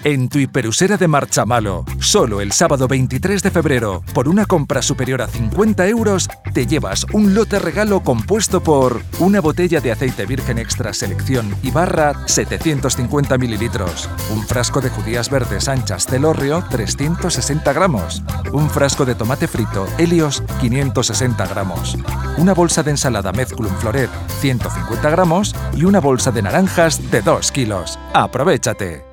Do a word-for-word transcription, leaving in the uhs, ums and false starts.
En tu hiperusera de Marchamalo, solo el sábado veintitrés de febrero, por una compra superior a cincuenta euros, te llevas un lote regalo compuesto por una botella de aceite virgen extra selección y barra setecientos cincuenta mililitros, un frasco de judías verdes anchas Celorrio trescientos sesenta gramos, un frasco de tomate frito Helios quinientos sesenta gramos, una bolsa de ensalada Mezclun Floret ciento cincuenta gramos y una bolsa de naranjas de dos kilos. ¡Aprovechate!